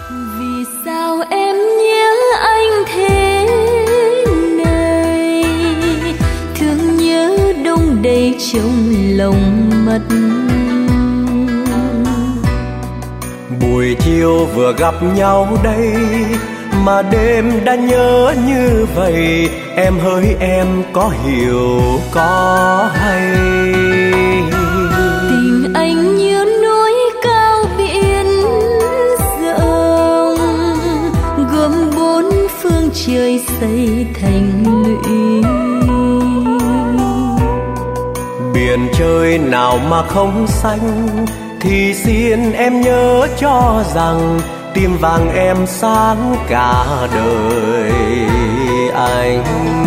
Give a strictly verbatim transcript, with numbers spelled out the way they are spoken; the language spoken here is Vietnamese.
Vì sao em nhớ anh thế này, thương nhớ đông đầy trong lòng mất. Buổi chiều vừa gặp nhau đây mà đêm đã nhớ như vậy, em hỡi em có hiểu có hay. Tình anh như núi cao biển rộng, gồm bốn phương trời xây thành lũy. Biển trời nào mà không xanh, thì xin em nhớ cho rằng tim vàng em sáng cả đời anh.